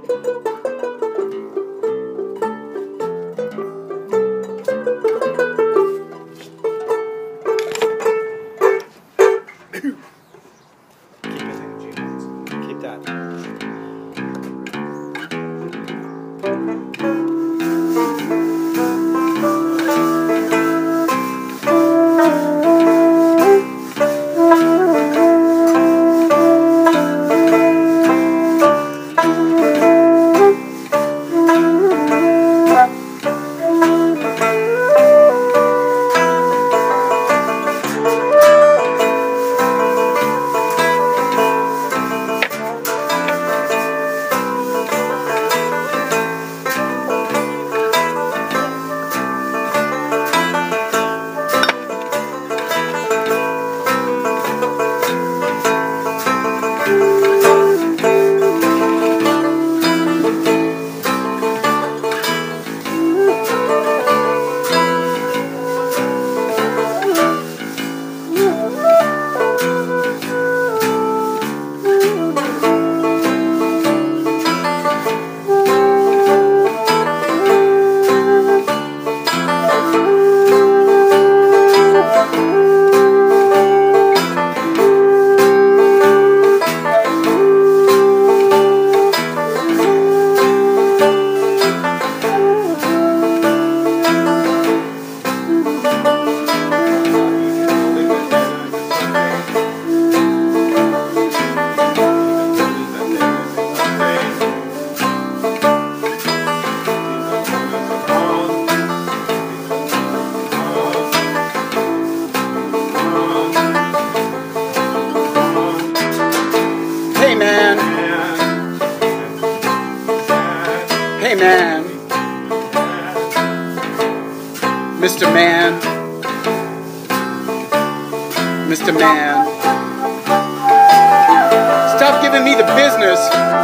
Keep that. Hey man. Hey man. Mr. Man. Mr. Man. Stop giving me the business.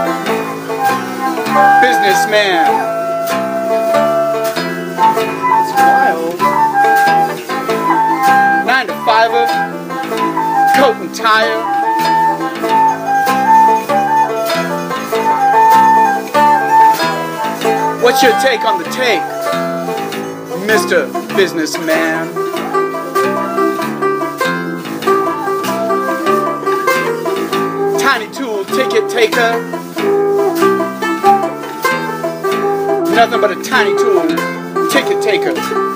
Businessman. It's wild. 9 to 5er. Coat and tire. What's your take on the take, Mr. Businessman? Tiny tool ticket taker. Nothing but a tiny tool ticket taker.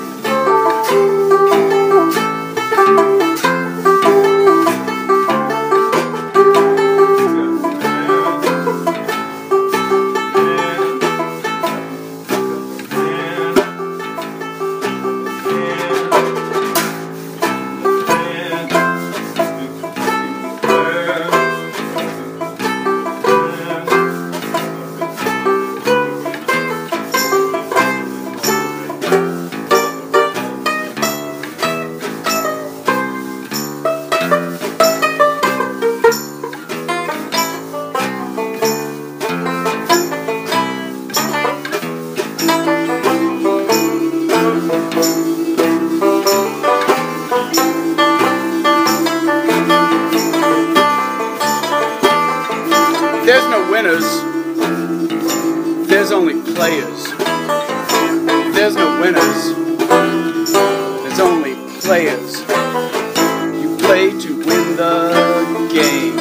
There's no winners, there's only players. There's no winners, there's only players. You play to win the game.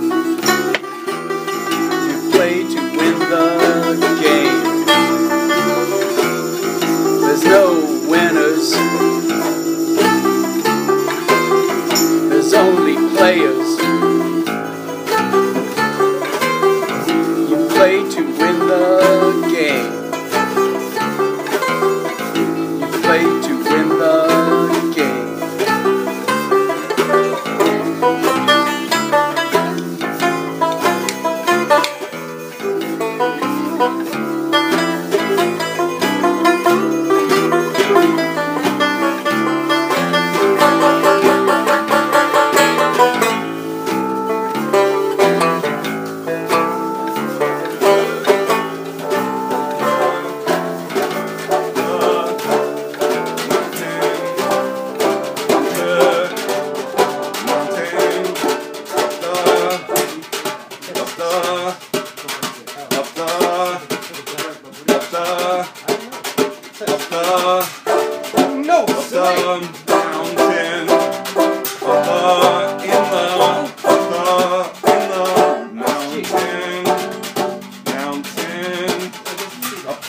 You play to win the game. There's no winners, there's only players. Play to win the game. You play to win the game.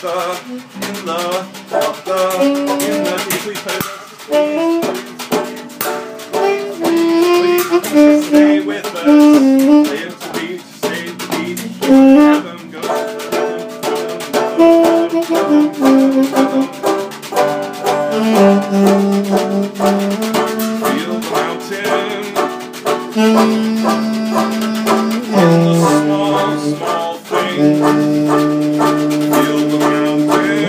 deeply please stay with us. Live to beat, save the beat. Have them go. Feel the mountain in the small, small things. Feel the mountain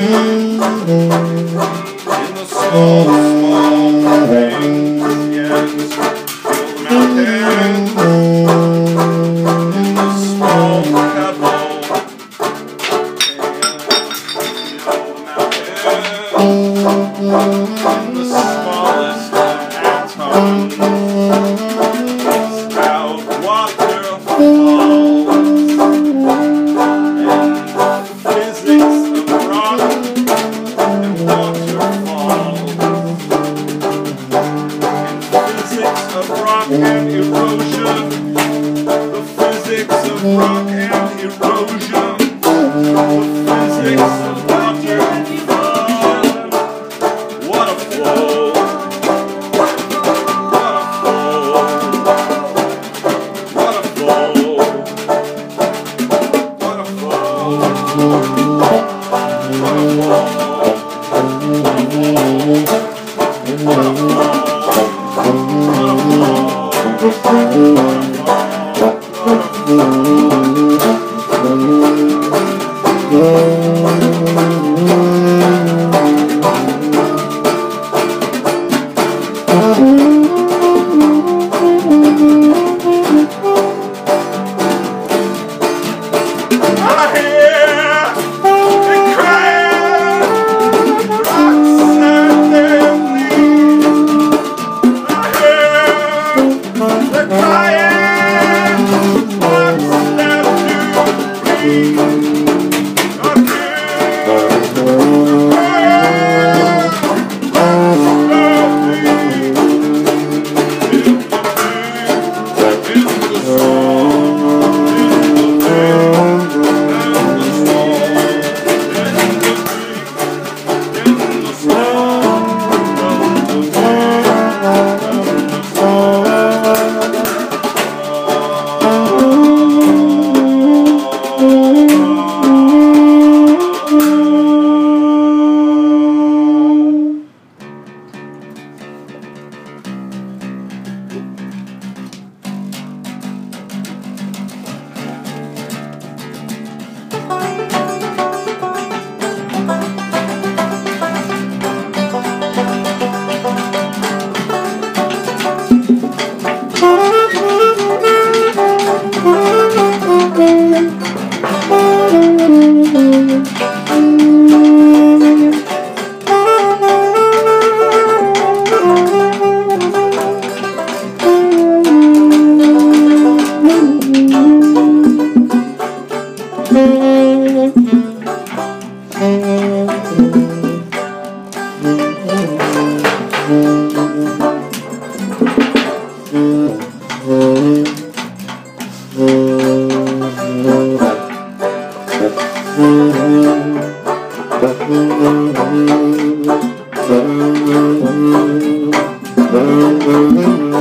in the small, small things. Yes, feel the mountain in the small pebble. In the smallest of atoms, sprout waterfalls, and the physics of rock and waterfalls, and physics of rock and erosion, the physics of rock and erosion, the physics of water and fall. What a flow! What a flow! What a flow! What a flow! Thank you.